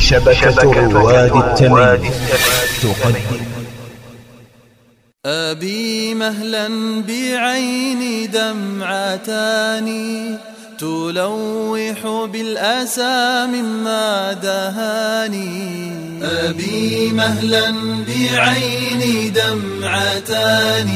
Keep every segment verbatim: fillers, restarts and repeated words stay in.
شبكة رواد التمييز تقدم أبي مهلا بعيني دمعتان تلوح بالأسى مما دهاني. أبي مهلا بعيني دمعتان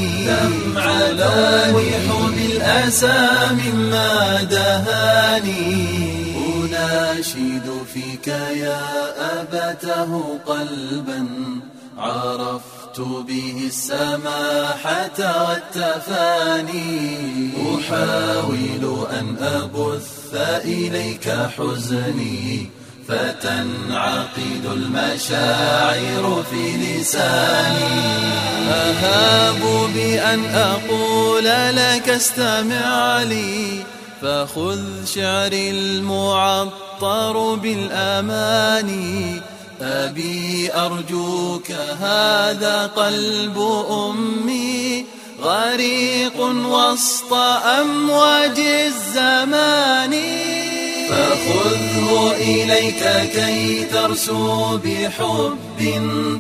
تلوح بالأسى مما دهاني. أناشد فيك يا أبته قلبا عرفت به السماحة والتفاني. أحاول أن أبث إليك حزني فتنعقد المشاعر في لساني. أهاب بأن أقول لك استمع لي فخذ شعري المعطر بالأماني. أبي أرجوك هذا قلب أمي غريق وسط أمواج الزمان. فخذه إليك كي ترسو بحب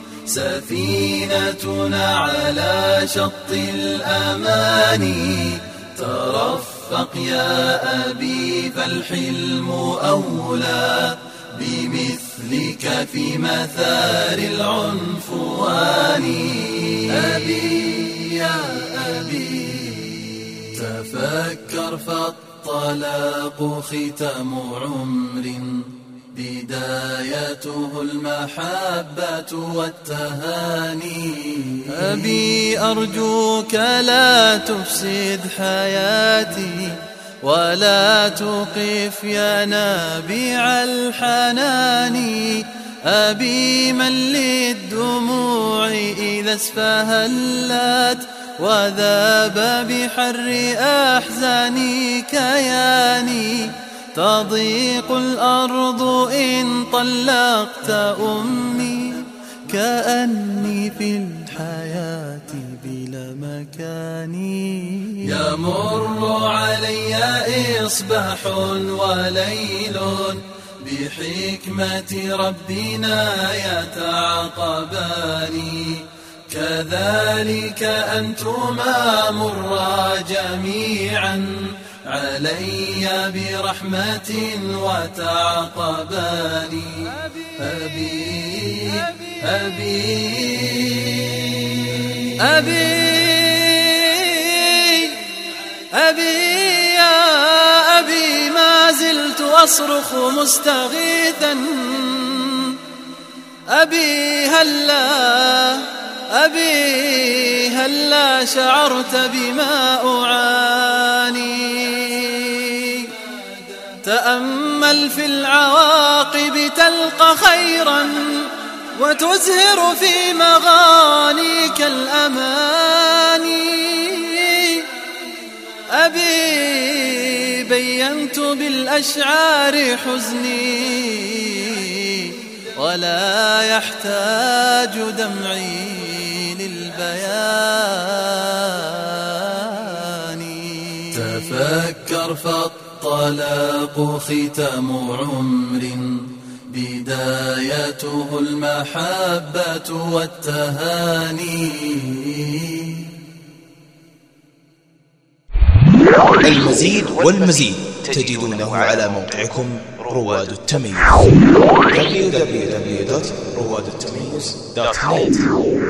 سفينتنا على شط الأمان. ترفق يا أبي فالحلم أولى بمثلك في مثار العنفوان. أبي يا أبي تفكر فالطلاق ختام عمر بدايته المحبة والتهاني. أبي أرجوك لا تفسد حياتي ولا توقف يا نابع الحنان. أبي من للدموع إذا اسفهلت وذاب بحر أحزاني كياني. تضيق الأرض إن طلقت أمي كأني في الحياة بلا مكاني. يمر علي إصباح وليل بحكمة ربنا يتعاقباني. كذلك أنتما مرا جميعا علي برحمة وتعاقباني. أبي أبي أبي أبي يا أبي ما زلت أصرخ مستغيثا. أبي هلا أبي هلا شعرت بما أعاني. تأمل في العواقب تلقى خيرا وتزهر في مغانيك الأماني. أبي بينت بالأشعار حزني ولا يحتاج دمعي للبيان. تفكر فالطلاق ختام عمر بدايته المحبة والتهاني. المزيد والمزيد تجدونه على موقعكم رواد التمييز دبليو دبليو دبليو دوت رواد التمييز دوت نت.